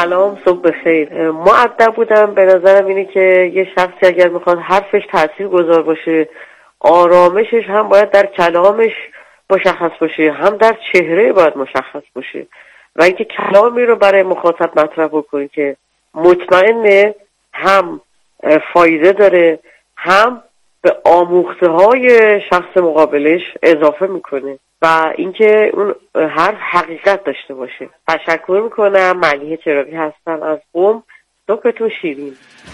سلام، صبح بخیر. مؤدب بودم. به نظرم اینه که یه شخصی اگر میخواد حرفش تاثیرگذار باشه، آرامشش هم باید در کلامش مشخص باشه، هم در چهره باید مشخص باشه و اینکه کلامی رو برای مخاطب مطرح بکنه که مطمئنه هم فایده داره، هم به آموخته های شخص مقابلش اضافه میکنه و اینکه اون حرف حقیقت داشته باشه. تشکر میکنم. ملیحه چراغی هستم از قم. صبحتون شیرین.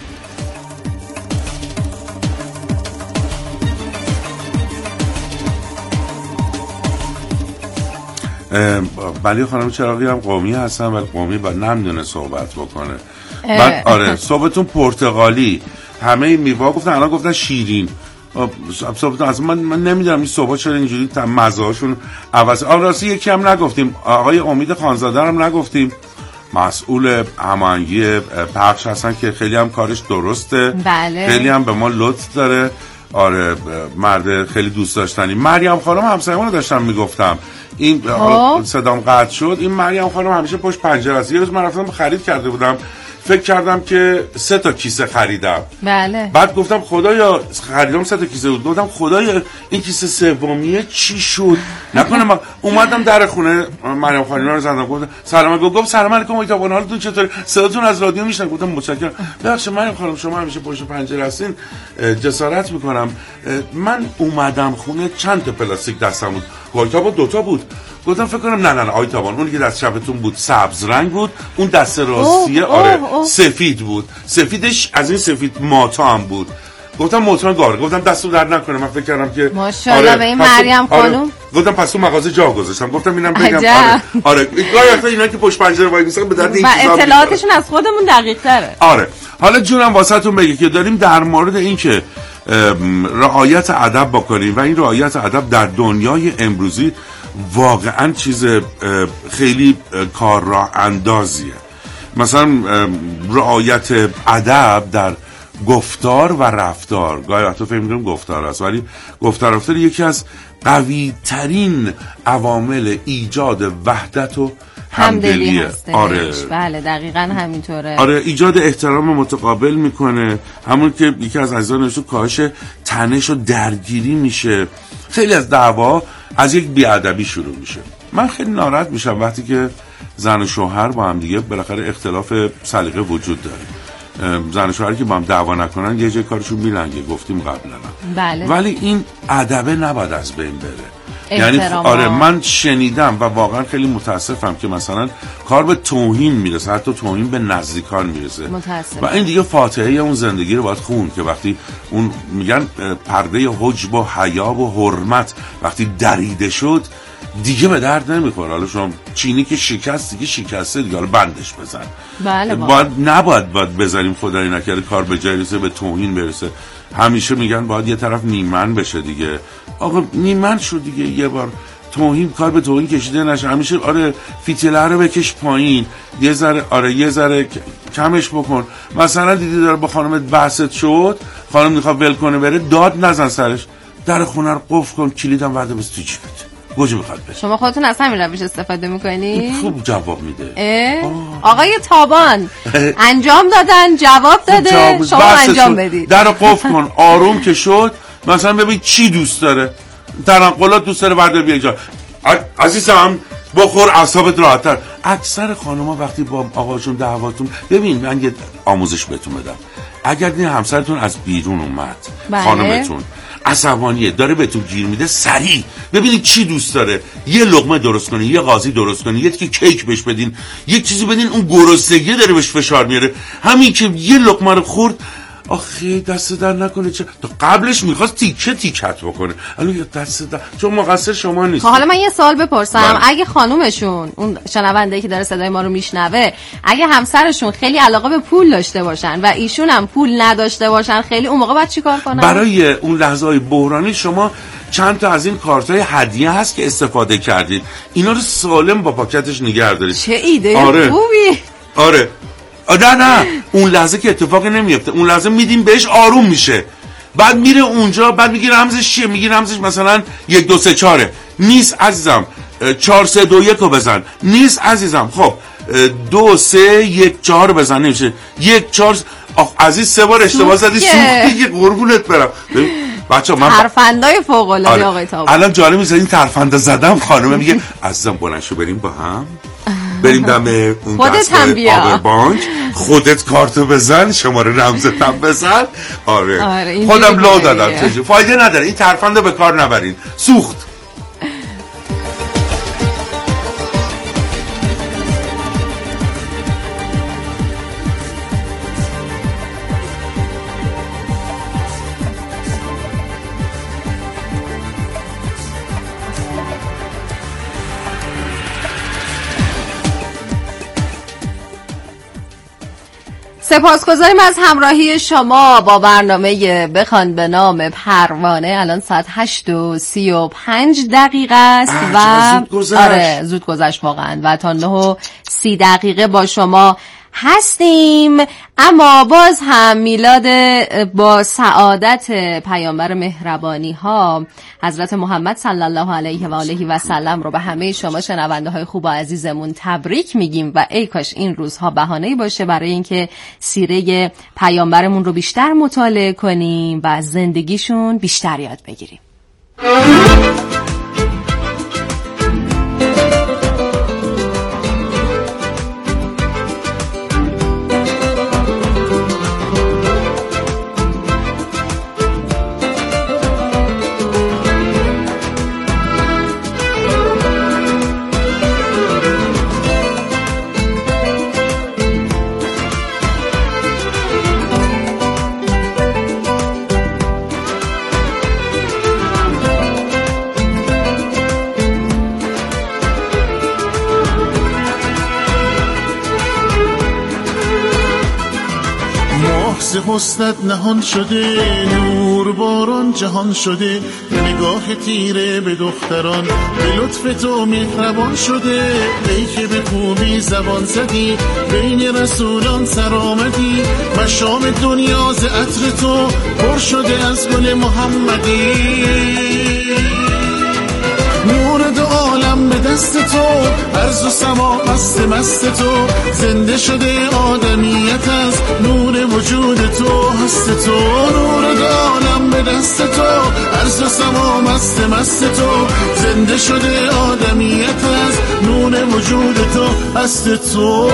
ملیحه خانم چراغی هم قمی هستن و قمی با نمیدونه صحبت بکنه. بعد آره صحبتون پرتغالی، همه میوه گفتن، الان گفتن شیرین. صحبتون از من نمیدونم این صحبت چرا اینجوری مزه‌هاشون عوض. راستی یکی هم نگفتیم، آقای امید خانزاده هم نگفتیم، مسئول هماهنگی پخش هستن که خیلی هم کارش درسته. بله. خیلی هم به ما لطف داره. آره مرد خیلی دوست داشتنی. مریم خانم همسایه‌مون رو داشتم میگفتم، این صدام قطع شد. این مریم خانم همیشه پشت پنجره است. یه روز من رفتم خرید کرده بودم، فکر کردم که 3 تا کیسه خریدم. بله. بعد گفتم خدایا خریدم 3 تا کیسه بود. گفتم خدایا این کیسه سومیه چی شد؟ نکنه اومدم در خونه مریم خانم رو زدم، گفتم سلام. گفت سلام علیکم آقای حالتون چطوره؟ صداتون از رادیو میشنم. گفتم متشکرم. ببخشید مریم خانم شما همیشه پشت پنجره هستین، جسارت میکنم من اومدم خونه چند تا پلاستیک دستم بود. گلتابا 2 تا بود. گفتم فکر کنم نه آقای تابان اون که دست چپتون بود سبز رنگ بود، اون دست راستیه آره سفید بود. سفیدش از این سفید ماتا هم بود. گفتم مطمئن گاره. گفتم دستو درد نکنه، من فکر کردم که ماشاءالله به این مریم خانم. آره. گفتم پس تو مغازه جا گذاشتم. گفتم اینم بگم آره گاهی اینا که پشت پنجره وای میسن به درد این چیزا اطلاعاتشون از خودمون دقیق تره. آره حالا جونم واسهتون بگه که داریم در مورد این که رعایت ادب بکنیم و این رعایت ادب در دنیای امروزی واقعا چیز خیلی کار راه اندازیه. مثلا رعایت ادب در گفتار و رفتار، گاهی وقتا فکر می‌کنیم گفتار است ولی گفتار رفتار یکی از قوی ترین عوامل ایجاد وحدت و همدلی هستش. آره بله دقیقاً همینطوره. آره ایجاد احترام متقابل میکنه، همون که یکی از عزیزان نوشته کاهش تنش و درگیری میشه. خیلی از دعوا از یک بیادبی شروع میشه. من خیلی ناراحت میشم وقتی که زن و شوهر با هم دیگه بالاخره اختلاف سلیقه وجود داره. زن و شوهری که با هم دعوا نکنن یه جای کارشون میلنگه، گفتیم قبلا. بله. ولی این ادبه نباید از بین بره. یعنی آره من شنیدم و واقعا خیلی متاسفم که مثلا کار به توهین میرسه، حتی توهین به نزدیکان میرسه. و این دیگه فاتحه اون زندگی رو باید خون که وقتی اون میگن پرده حجب و حیا و حرمت وقتی دریده شد دیگه به درد نمیخوره. حالا شما چینی که شکست دیگه شکسته دیگه، حالا بندش بزن. بله نباید بذاریم خدای نکرده کار به جای رسه به توهین برسه. همیشه میگن باید یه طرف نیمن بشه دیگه. آقا نیمن شد دیگه، یه بار توهین کار به توهین کشیده نشه. همیشه آره فیتیله رو بکش پایین، یه ذره کمش بکن. مثلا دیدی داره با خانمت بحثت شد، خانم میخواد ول کنه بره، داد نزن سرش، در خونه رو قفل کن، کلیدم ورده بس تو جیبت. گوجه میخواد بره. شما خودتون از همین روش استفاده میکنی؟ خوب جواب میده. آقای تابان انجام دادن، جواب داده، شما انجام بدید. در قفل کن. آروم که شد مثلا ببین چی دوست داره، تنقلات دوست داره، ورده بیا اینجا عزیزم بخور اعصابت راحت‌تر. اکثر خانم‌ها وقتی با آقاشون دعواتون، ببین من یه آموزش بهتون بدم، اگر این همسرتون از بیرون اومد خانمتون عصبانیه داره بهتون گیر میده، سریع ببینید چی دوست داره، یه لقمه درست کنین، یه قاضی درست کنین، یه که کیک بهش بدین، یک چیزی بدین، اون گرسنگی داره بهش فشار میاره، همین که یه لقمه رو خورد آخه دست در نکنه. چه تو قبلش میخواست تیکت بکنه، الان دست در، چون مقصر شما نیست. حالا من یه سوال بپرسم، اگه خانومشون اون شنونده‌ای که داره صدای ما رو میشنوه، اگه همسرشون خیلی علاقه به پول داشته باشن و ایشون هم پول نداشته باشن، خیلی اون موقع باید چیکار کنن؟ برای اون لحظه‌های بحرانی شما چند تا از این کارتای هدیه هست که استفاده کردید، اینا رو سالم با پاکتش نگه دارید. چه ایده خوبی. آره نه اون لحظه که اتفاقی نمیفته، اون لحظه میدیم بهش، آروم میشه، بعد میره اونجا، بعد میگه رمزش چیه، میگه رمزش مثلا 1 2 3 4 نیست عزیزم، 4 3 2 1 رو بزن، نیست عزیزم. خب 2 3 1 4 بزن نمیشه. 1 4 عزیز 3 بار اشتباه زدی سوختی قربونت برم. بچه‌ها من ترفندای فوق العاده آقای تابو. الان جالب میشه این ترفنده زدم خانم میگه عزیزم بلند شو بریم با هم بریم دم اون خودت هم بیا بانک خودت کارتو بزن شماره رمزتم بزن. آره خودم لو دادم فایده نداره این ترفنده به کار نبرین سوخت. سپاسگزاریم از همراهی شما با برنامه بخوان به نام پروانه. الان ساعت 8:35 است و آره زود گذشت واقعا و تا 9:30 با شما هستیم. اما باز هم میلاد با سعادت پیامبر مهربانی ها حضرت محمد صلی الله علیه و آله و سلم رو به همه شما شنونده های خوب و عزیزمون تبریک میگیم و ای کاش این روزها بهانه‌ای باشه برای اینکه سیره پیامبرمون رو بیشتر مطالعه کنیم و از زندگیشون بیشتر یاد بگیریم. حسنت نهان شده نور باران جهان شده نگاه تیره به دختران به لطف تو مهربان شده ای که به خوبی زبان زدی بین رسولان سر آمدی مشام دنیا ز عطر تو پر شده از گل محمدی نور دو عالم به دست تو ارض و سما مست تو زنده شده آدمیت از نور وجود تو هست تو نور دو عالم به دست تو ارض و سما مست تو زنده شده آدمیت از نور وجود تو هست تو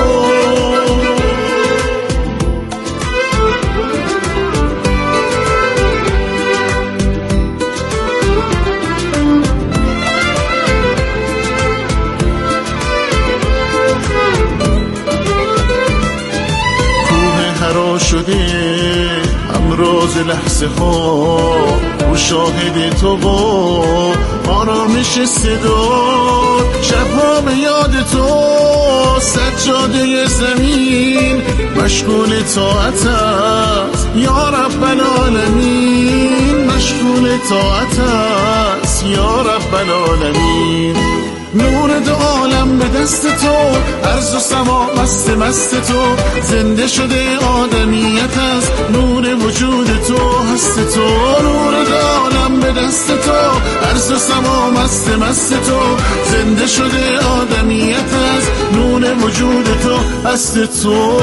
شده همراز لحظه ها و شاهد تو با آرامش صدا شبها به یاد تو سجاده زمین مشغول طاعت است یا رب العالمین مشغول طاعت است یا رب العالمین نور دو عالم به دست تو ارض و سما مست تو زنده شده آدمیت از نور وجود تو هست تو نور دو عالم به دست تو ارض و سما مست تو زنده شده آدمیت از نور وجود تو هست تو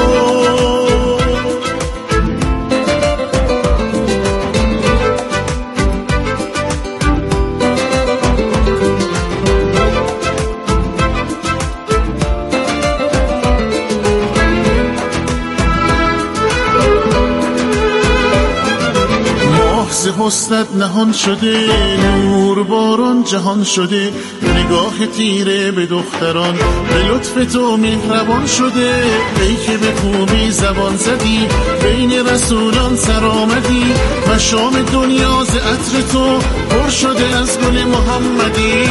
حسنت نهان شده نور باران جهان شده نگاه تیره به دختران به لطف تو مهربان شده ای که به خوبی زبان زدی بین رسولان سر آمدی مشام دنیا ز عطر تو پر شده از گل محمدی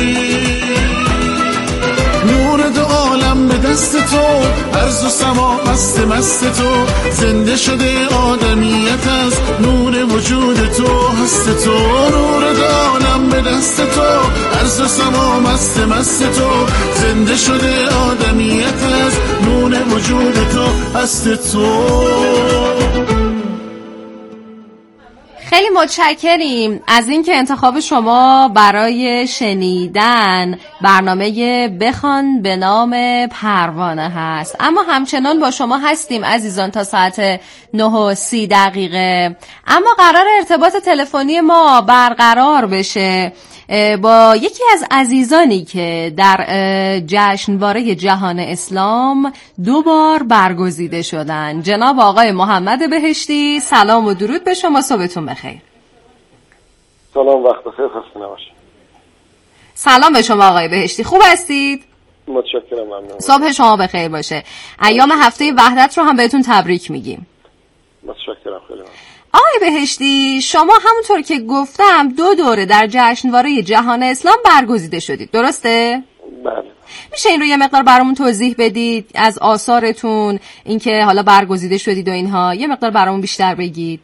نور دو عالم به دست تو ارض و سما مست تو زنده شده آدمیت از نور وجود تو هست تو نور دو عالم به دست تو ارض و سما مست تو زنده شده آدمیت از نور وجود تو هست تو. خیلی خیلی متشکریم از اینکه انتخاب شما برای شنیدن برنامه بخوان به نام پروانه هست. اما همچنان با شما هستیم عزیزان تا ساعت 9:30. اما قرار ارتباط تلفنی ما برقرار بشه با یکی از عزیزانی که در جشنواره جهان اسلام 2 بار برگزیده شدن، جناب آقای محمد بهشتی. سلام و درود به شما، صبحتون بخیر. سلام، وقت بخیر، خسته نباشید. سلام به شما آقای بهشتی، خوب هستید؟ متشکرم، ممنون. صبح شما بخیر باشه. ایام هفته وحدت رو هم بهتون تبریک میگیم. متشکرم خیلی. آقای بهشتی، شما همونطور که گفتم 2 دوره در جشنواره جهان اسلام برگزیده شدید، درسته؟ بله. میشه این رو یه مقدار برامون توضیح بدید از آثارتون، اینکه حالا برگزیده شدید و اینها، یه مقدار برامون بیشتر بگید.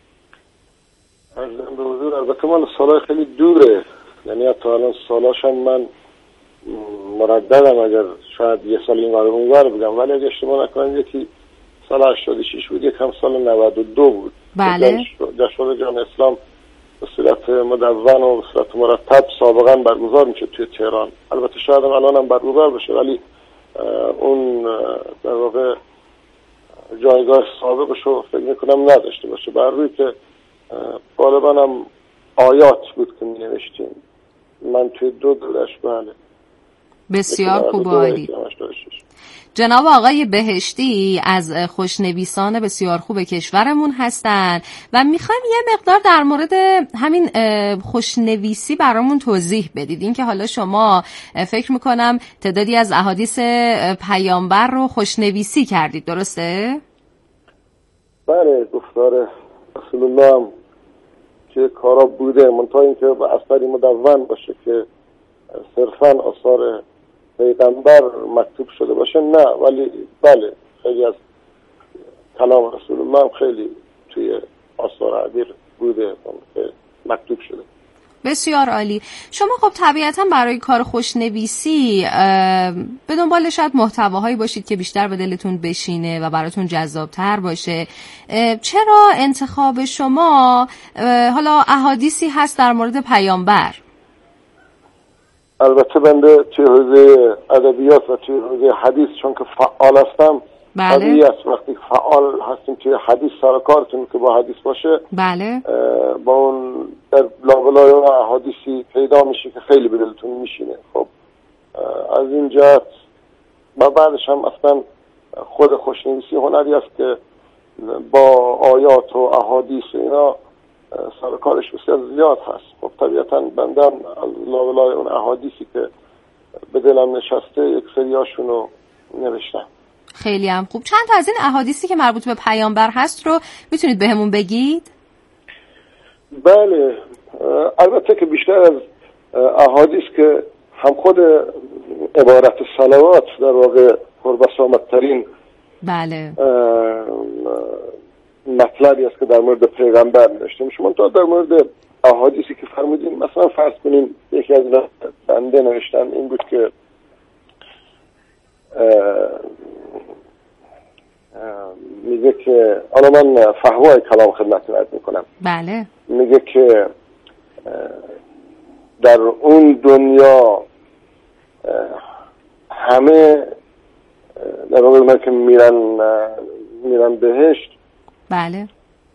عرضم به حضور، البته مال سالهای خیلی دوره، یعنی حتی الان سالاشم من مرددم، اگر شاید یه سال این ور اون ور بگم، ولی اگه اشتباه نکنم یکی سال 86 بود، یکم سال 92 بود. بله. جشنواره جهان اسلام به صورت مدون و به صورت مرتب سابقا برگزار میشه توی تهران. البته شاید الان هم برگزار بشه، ولی اون در واقع جایگاه سابقش رو فکر میکنم نداشته باشه. بر روی که غالبا هم آیات بود که می نوشتیم. من توی 2 دورش بله. بسیار خوب و عالی. جناب آقای بهشتی از خوشنویسان بسیار خوب کشورمون هستن و میخوایم یه مقدار در مورد همین خوشنویسی برامون توضیح بدید. این که حالا شما فکر میکنم تعدادی از احادیث پیامبر رو خوشنویسی کردید، درسته؟ بله، گفتار رسول الله هم که کارا بوده، منتها این که به اثری مدون باشه که صرفاً آثار پیغمبر مکتوب شده باشه نه، ولی بله خیلی از کلام رسول الله هم خیلی توی آثار عبیر بوده که مکتوب شده. بسیار عالی. شما خب طبیعتا برای کار خوشنویسی به دنبال شاید محتواهایی باشید که بیشتر به دلتون بشینه و براتون جذابتر باشه. چرا انتخاب شما حالا احادیثی هست در مورد پیامبر؟ البته بنده توی حوزه ادبیات و توی حوزه حدیث چون که فعال هستم، بله. طبیعی است وقتی فعال هستیم توی حدیث سر کارتون که با حدیث باشه، بله، با اون در لابلای اون احادیثی پیدا میشه که خیلی به دلتون میشینه. خب از این جهت و بعدش هم اصلا خود خوشنویسی هنری است که با آیات و احادیث اینا سر کارش بسیار زیاد هست. خب طبیعتا بنده از لابلای اون احادیثی که به دلم نشسته یک سریاشون رو نوشتم. خیلی هم خوب. چند تا از این احادیثی که مربوط به پیامبر هست رو میتونید بهمون بگید؟ بله، البته که بیشتر از احادیث که هم خود عبارت صلوات در واقع پربسامدترین بله مطلبی است که در مورد پیغمبر نوشته میشه. من تا در مورد احادیثی که فرمودیم، مثلا فرض کنیم یکی از بنده نوشتن این بود که میگه که حالا من فهوای کلام خدمتتون عرض میکنم. بله. میگه که در اون دنیا همه در واقع من که میرن بهشت. بله.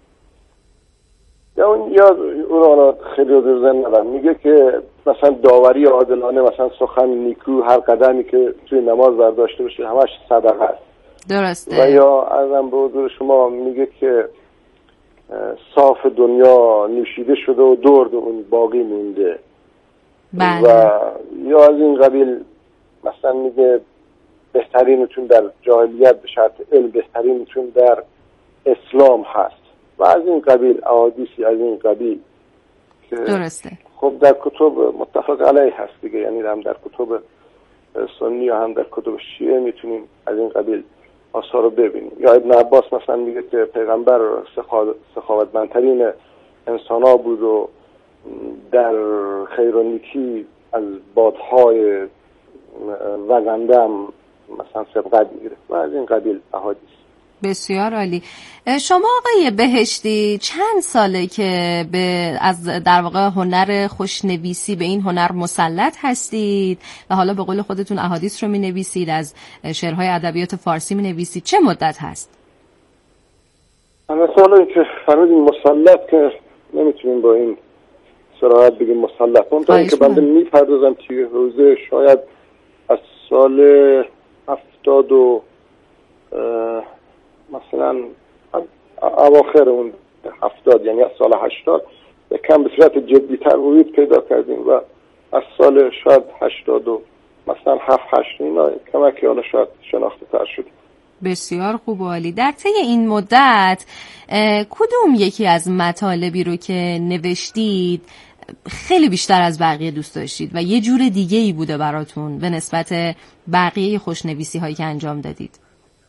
یا اون خیلی رو زن ندارم. میگه که مثلا داوری عادلانه، مثلا سخن نیکو، هر قدمی که توی نماز برداشته بشه همش صدقه است. درسته. و یا ازم به حضور شما میگه که صاف دنیا نوشیده شده و درد اون باقی مونده. بله. و یا از این قبیل مثلا میگه بهترینتون در جاهلیت به شرط علم، بهترینتون در اسلام هست و از این قبیل احادیثی از این قبیل که درسته. خب در کتب متفق علیه هست دیگه، یعنی هم در کتب سنی و هم در کتب شیعه میتونیم از این قبیل آثار رو ببینیم. یا ابن عباس مثلا میگه که پیغمبر سخاوتمندترین انسان ها بود و در خیر و نیکی از بادهای وزنده هم مثلا سبقت میگیره و از این قبیل احادیث. بسیار عالی. شما آقای بهشتی چند ساله که از در واقع هنر خوشنویسی به این هنر مسلط هستید و حالا به قول خودتون احادیث رو می‌نویسید، از شعرهای ادبیات فارسی می‌نویسید، چه مدت هست؟ مثلا که فرمودین مسلط که نمیتونیم با این صراحت بگیم مسلط، اون تا که بنده میپردازم توی حوزه شاید از سال 70 و مثلا اواخر اون 70 یعنی از سال 80 کم به صورت جدی‌تر ورود پیدا کردیم و از سال شاید 80 و مثلا 7-8 اینا کمکی حالا شاید شناخته تر شدیم. بسیار خوب و عالی. در طی این مدت کدوم یکی از مطالبی رو که نوشتید خیلی بیشتر از بقیه دوست داشتید و یه جور دیگه ای بوده براتون به نسبت بقیه خوشنویسی هایی که انجام دادید؟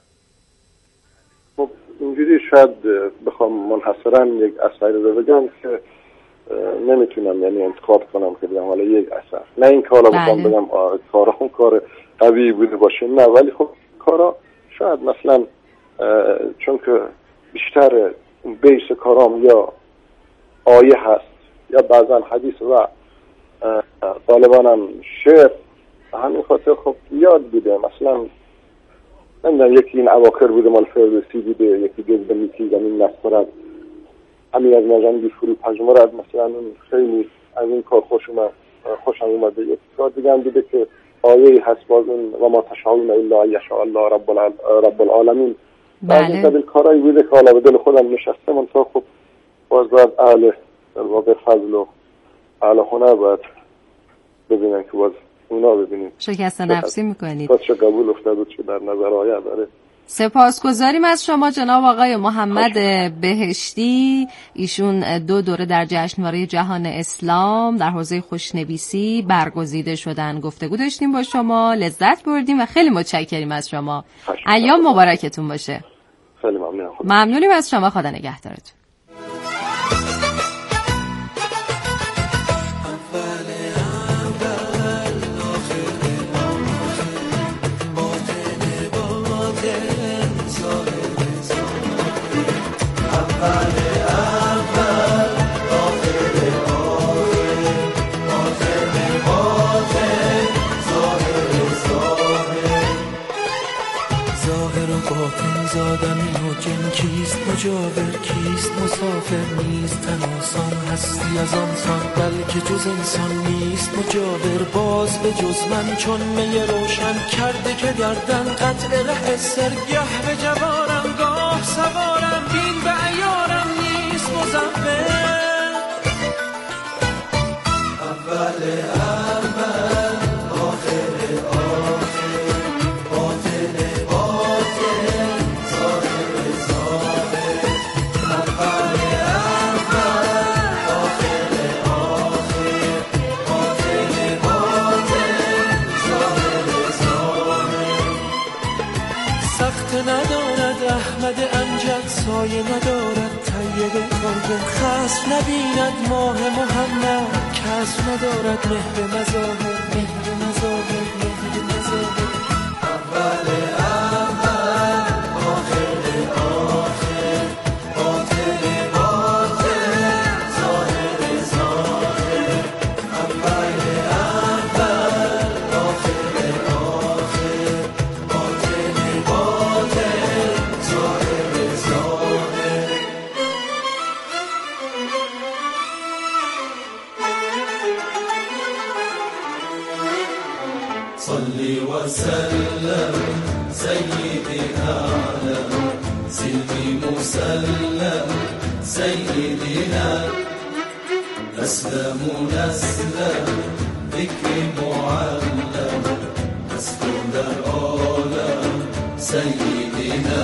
خب اینجوری شاید بخوام منحصرا یک اثری رو بگم که نمیتونم یعنی انتخاب کنم که بگم حالا یک اثر، نه این کارا بخوام بگم کارا اون کار قوی بوده باشه، نه، ولی خب کارا شاید مثلا چون که بیشتر بیس کارام یا آیه هست یا بعضا حدیث و غالبا هم شعر، همین خاطر خب یاد بوده. مثلا نمیدونم یکی این اواخر بوده مال فردوسی بوده، یکی جزء میکی زمین نسپرد، همین از نجنگی فرو پژمرد، مثلا اون خیلی از این کار خوشم اومده. یک کار دیگه هم بوده که آیه هست باز اون و ما تشاءون الا ان یشاء الله رب العالمین. بعضی از این کارهایی بوده که حالا به دل خودم نشسته، منتها خب باز باید اهل در واقع فضل و اهل هنر باید ببینن که باز اونا ببینیم شکست نفسی میکنید چه قبول افتاد و چه در نظر آید. سپاسگزاریم از شما جناب آقای محمد بهشتی. ایشون 2 دوره در جشنواره جهان اسلام در حوزه خوشنویسی برگزیده شدن. گفتگو داشتیم با شما، لذت بردیم و خیلی متشکریم از شما. ایام مبارکتون باشه. خیلی ممنونم. ممنونیم از شما، خدا نگهدارتون. مجاور کیست مسافر نیست تناسان هستی از آنسان بلکه جز انسان نیست مجاور باز به جز من چون می روشن کرده که گردن قطع ره سرگه به جوارم گاه سوارم بین به عیارم نیست مزفر اول سایه ندارد طیب کاربه خصف نبیند ماه محمد کسب ندارد مهر مظاهر مهر مظاهر مهر مظاهر اول آخر آخر باطن باطن ظاهر ظاهر اول آخر آخر باطن باطن ظاهر ظاهر. صلی و سلم سیدی اعلم سیدی مسلم سیدنا اسلم نسلم ذکر معلم اسلم در عالم سیدنا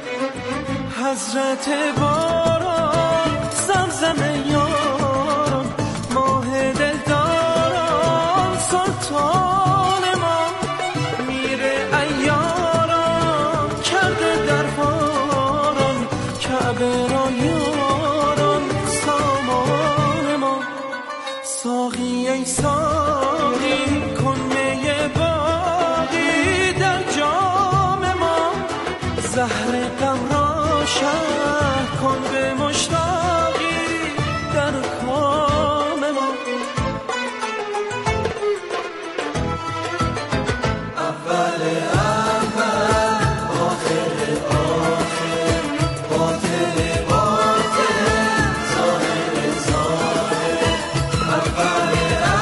حضرت باران زمزم یاران ماه دلداران سلطان ما میره ایاران کرده در باران کعبه را یاران سامان ما ساقی ای ساقی کنه باقی در جام ما زهر غم را نکن به مشتاقی در کام ما. اول آخر آخر باطل باطل ظاهر ظاهر. اول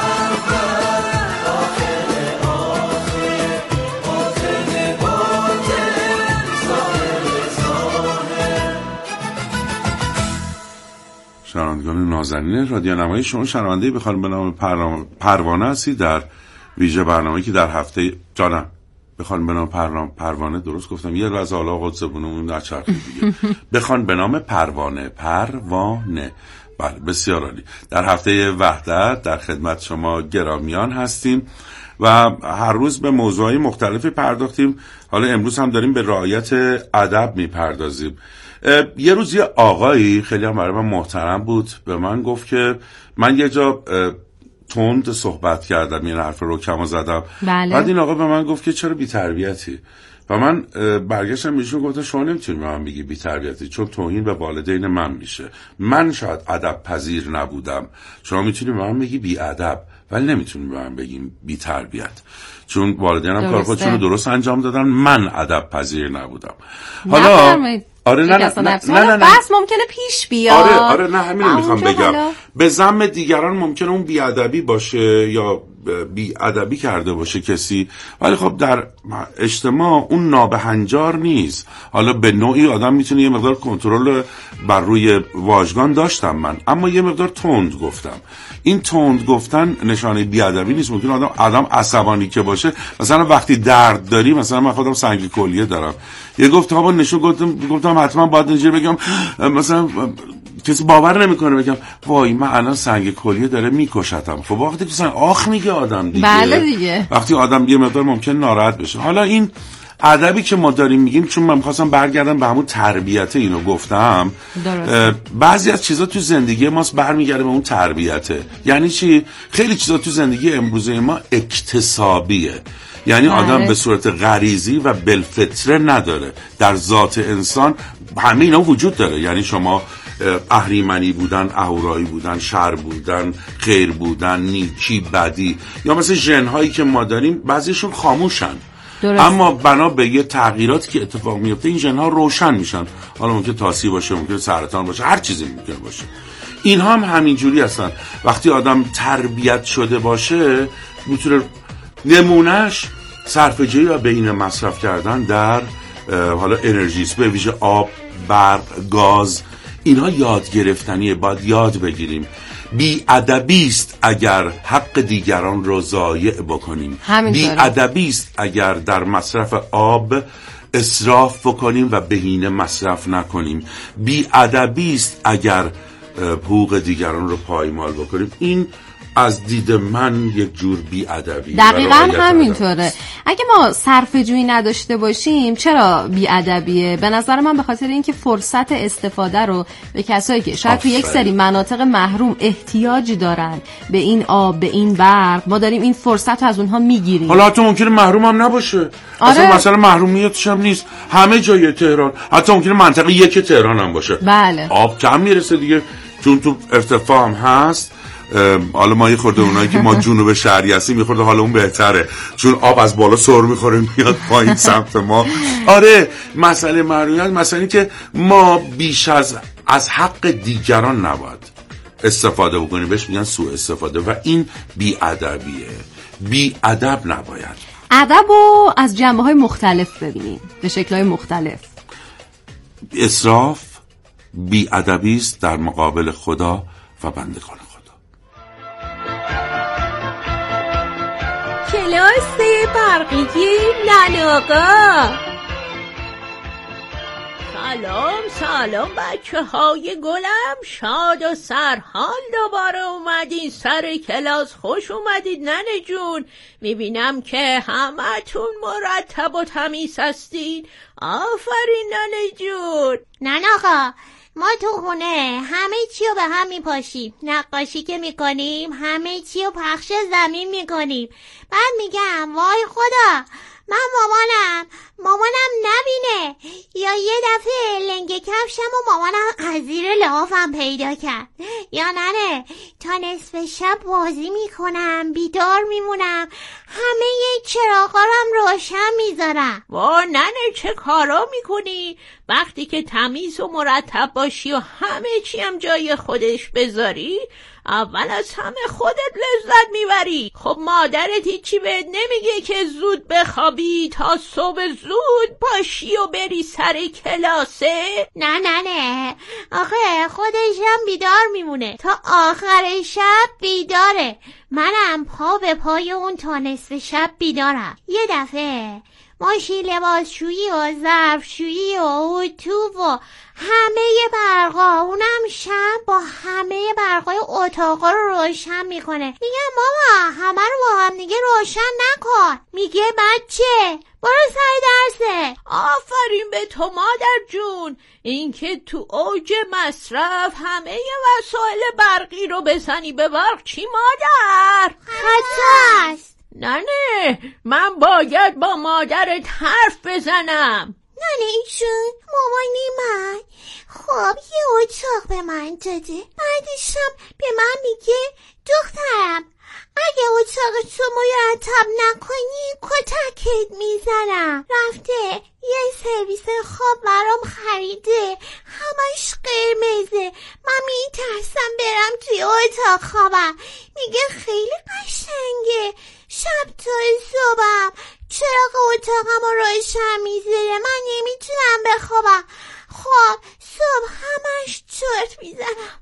آخر آخر باطل باطل ظاهر ظاهر. شنوندگان نازنین رادیو نمایی، شما شنونده بخوان به نام پروانه هستی در ویژه برنامه‌ای که در هفته جانم بخوان به نام پروانه درست گفتم، یه لحظه حالا قدسمون نچرخید دیگه. بخوان به نام پروانه بله بسیار عالی. در هفته وحدت در خدمت شما گرامیان هستیم و هر روز به موضوعی مختلفی پرداختیم. حالا امروز هم داریم به رعایت ادب میپردازیم. یه روز یه آقایی خیلی هم برای من محترم بود به من گفت که من یه جا تند صحبت کردم، این حرف رو کم زدم. بله. بعد این آقا به من گفت که چرا بی‌تربیتی؟ و من برگشتم بهشون گفتم شما نمیتونی به من بگی بی‌تربیتی، چون توهین به والدین من میشه. من شاید ادب پذیر نبودم، شما میتونی به من بگی بی‌ادب ولی نمیتونی به من بگی بی‌تربیت، چون والدینم کار خودشون رو درست انجام دادن، من ادب پذیر نبودم. حالا آره نه بس ممکنه پیش بیاد. آره نه همین رو میخوام بگم. به ذم دیگران ممکنه اون بی‌ادبی باشه یا بی‌ادبی کرده باشه کسی، ولی خب در اجتماع اون نابهنجار نیست. حالا به نوعی آدم میتونه یه مقدار کنترل بر روی واژگان داشتم من، اما یه مقدار تند گفتم. این تند گفتن نشانه بی‌ادبی نیست. ممکنه آدم عصبانی که باشه، مثلا وقتی درد داری، مثلا من خودم سنگ کلیه دارم، یه گفتم نشون گفتم حتما باید اینجوری بگم، مثلا کسی باور نمیکنه بگم وای من الان سنگ کلیه داره میکشتم. خب وقتی که آخ میگه آدم دیگه. بله دیگه. وقتی آدم یه مقدار ممکن ناراحت بشه. حالا این ادبی که ما داریم میگیم، چون من می‌خواستم برگردم به همون تربیت، اینو گفتم بعضی از چیزا تو زندگی ماست برمیگرده به اون تربیته. یعنی چی؟ خیلی چیزا تو زندگی امروزه ما اکتسابیه، یعنی آدم به صورت غریزی و بالفطره نداره. در ذات انسان همه اینا وجود داره. یعنی شما اهریمنی بودن، اهورایی بودن، شر بودن، خیر بودن، نیکی بدی، یا مثل ژن‌هایی که ما داریم بعضیشون خاموشن. درست. اما بنا به یه تغییراتی که اتفاق میفته این ژن‌ها روشن میشن. حالا ممکنه تاسی باشه، ممکنه سرطان باشه، هر چیزی ممکنه باشه. اینها هم همینجوری هستن. وقتی آدم تربیت شده باشه میتونه نمونهش صرفه‌جویی و بین مصرف کردن در حالا انرژیست، به ویژه آب، برق، گاز، اینها یاد گرفتنیه، باید یاد بگیریم. بی‌ادبی است اگر حق دیگران رو ضایع بکنیم. بی‌ادبی است اگر در مصرف آب اسراف بکنیم و بهینه مصرف نکنیم. بی‌ادبی است اگر حقوق دیگران رو پایمال بکنیم. این از دید من یک جور بی‌ادبی. دقیقاً همینطوره. اگه ما صرفه‌جویی نداشته باشیم چرا بی‌ادبیه؟ به نظر من به خاطر اینکه فرصت استفاده رو به کسایی که شاید تو یک سری مناطق محروم احتیاج دارن به این آب، به این برق، ما داریم این فرصت رو از اونها میگیریم. حالا حتی ممکنه محروم هم نباشه. آره. مثلا محرومیتش هم نیست همه جای تهران، حتی ممکنه منطقه یک تهران هم باشه. بله. آب کم میرسه دیگه، چون تو ارتفاع هم هست. حالا ما یه خورده اونایی که ما جنوب شهری هستیم یه خورده حالا اون بهتره، چون آب از بالا سر میخوره میاد پایین سمت ما. آره، مسئله محرومیت مسئله که ما بیش از حق دیگران نباید استفاده بکنیم، بهش میگن سوء استفاده و این بی‌ادبیه. بی‌ادب نباید. ادب رو از جنبه‌های مختلف ببینیم، به شکل‌های مختلف. اسراف بی‌ادبی است در مقابل خدا و بندگان خدا. کلاس برقیگی نناقا. سلام بچه های گلم، شاد و سرحال دوباره اومدین سر کلاس. خوش اومدید ننه جون. میبینم که همتون مرتب و تمیز هستین. آفرین ننه جون. نناقا، ما تو خونه همه چی رو به هم میپاشیم، نقاشی که میکنیم همه چی رو پخش زمین میکنیم. بعد میگم وای خدا، من مامانم نبینه. یا یه دفعه لنگه کفشم و مامانم از زیر لحافم پیدا کرد. یا ننه تا نصف شب بازی میکنم، بیدار میمونم، همه چراغا رو هم روشن میذارم. وا ننه چه کارا میکنی؟ وقتی که تمیز و مرتب باشی و همه چی هم جای خودش بذاری، اول از همه خودت لذت میبری. خب مادرت هیچی بهت نمیگه که زود بخوابی تا صبح زود پاشی و بری سر کلاسه؟ نه آخه خودش هم بیدار میمونه تا آخر شب بیداره. منم پا به پای اون تا نصف شب بیدارم. یه دفعه ماشین لباسشویی و ظرفشویی و اتو و همه برقا، اونم شب با همه برقای اتاقا رو روشن میکنه. میگم ماما همه رو با هم دیگه روشن نکن. میگه بچه برو سر درسه. آفرین به تو مادر جون، اینکه تو اوج مصرف همه وسایل برقی رو بزنی به برق چی مادر؟ خطا است. نه من باید با مادرت حرف بزنم. ننه ایشون مامانی من خب یه اتاق به من داده، بعدشم به من میگه دخترم اگه اتاق تو مرتب نکنی کتکت میزنم. رفته یه سرویس خواب برام خریده، همش قرمزه. من میترسم برم توی اتاق خوابم. میگه خیلی قشنگه، شب تا صبحم چراغ اتاقم رو روشن میذاره، من نمیتونم بخوابم. خب صبح همش چرت میزنم.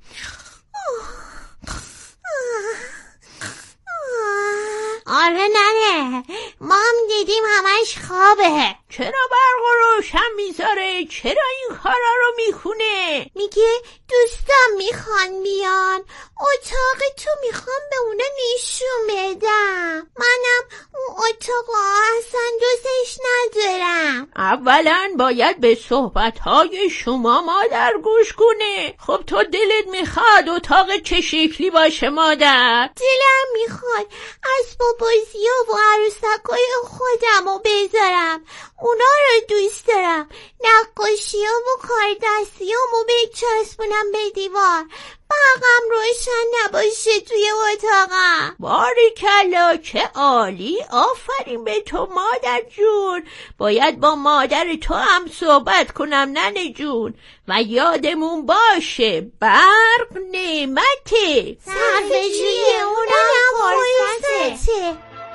آره ننه ما هم دیدیم همش خوابه. چرا برق روشن میذاره؟ چرا این کارا رو میکنه؟ میگه دوستان میخوان بیان اتاق تو، میخوام به اونا نشون بدم. منم اون اتاق اصلا دوستش ندارم. اولا باید به صحبتهای شما مادر گوش کنه. خب تو دلت میخواد اتاق چه شکلی باشه مادر؟ دلم میخواد اسباب بازی و عروسکای خودم رو بذارم، اونا رو دوست دارم. نقاشیام و کار دستیامو بچسبونم به دیوار، برقم روشن نباشه توی اتاقم. باریکلا چه عالی، آفرین به تو مادر جون. باید با مادر تو هم صحبت کنم ننه جون. و یادمون باشه برق نعمته، صرفه‌جویی اونم فرصته.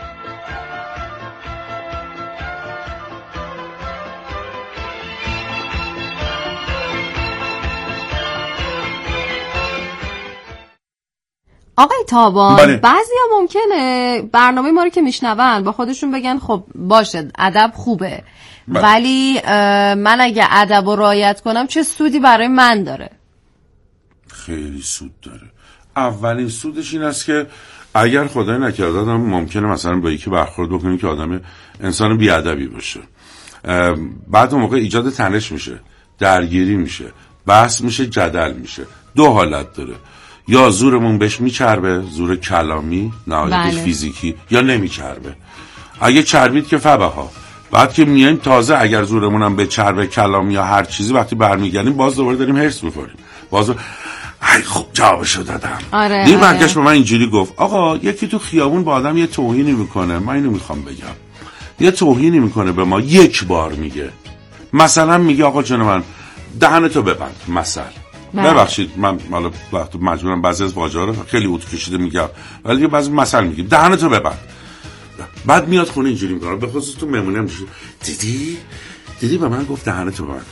آقای تابان بله. بعضیا ممکنه برنامه ما رو که میشنون با خودشون بگن خب باشه ادب خوبه، بله. ولی من اگه ادب رو رعایت کنم چه سودی برای من داره؟ خیلی سود داره. اولین سودش این است که اگر خدای نکرده آدم ممکنه مثلا با یکی برخورد بکنیم که آدم انسان بیادبی باشه، بعد اون موقع ایجاد تنش میشه، درگیری میشه، بحث میشه، جدل میشه. دو حالت داره، یا زورمون بهش میچربه، زور کلامی نهایتش بله. فیزیکی، یا نمیچربه. اگه چربید که فبها، بعد که میایم تازه اگر زورمون هم به چربه کلامی یا هر چیزی وقتی برمیگردیم باز دوباره داریم هرس میخوریم. باز خب جوابشو دادم. آره، دیر برگشت به من اینجوری گفت آقا یکی تو خیابون با آدم یه توهینی میکنه، من اینو میخوام بگم، یه توهینی میکنه به ما، یک بار میگه، مثلا میگه آقا جون من دهنتو ببند، مثلا ببخشید من حالا وقتی مجبورم بعضی از واژه‌ها رو خیلی اوت کشیده میگم، ولی بعضی مثلا میگه دهنتو ببند، بعد میاد خونه اینجوری میکنه، به خصوص تو مهمونی هم میشه دیدی به من گفت دهنتو ببند،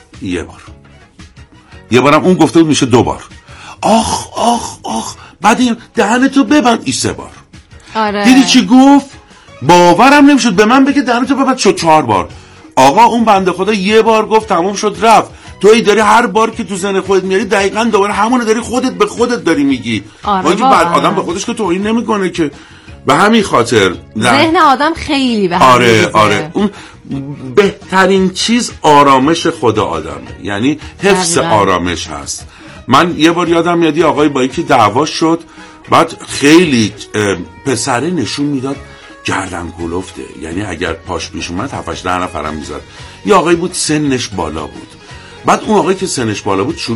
یه بارم اون گفته بود میشه 2 بار، آخ بعد این دهنتو ببند ای 3 بار. آره. دیدی چی گفت؟ باورم نمیشد به من بگه دهنتو ببند، شد 4 بار. آقا اون بنده خدا یه بار گفت تموم شد رفت. تویی داری هر بار که تو ذهن خودت میاری دقیقاً دوباره همونو داری خودت به خودت داری میگی. آره بعد آدم به خودش که توهین نمیکنه که، به همین خاطر ذهن آدم خیلی به هم آره اون بهترین چیز آرامش خود آدمه، یعنی حفظ آرامش هست. من یه بار یادم میاد یه آقای با یکی دعوا شد، بعد خیلی پسره نشون میداد گردن کلفته، یعنی اگر پاش پیش اومد 7-8 نفرم میزد. یه آقایی بود سنش بالا بود. بعد اون آقایی که سنش بالا بود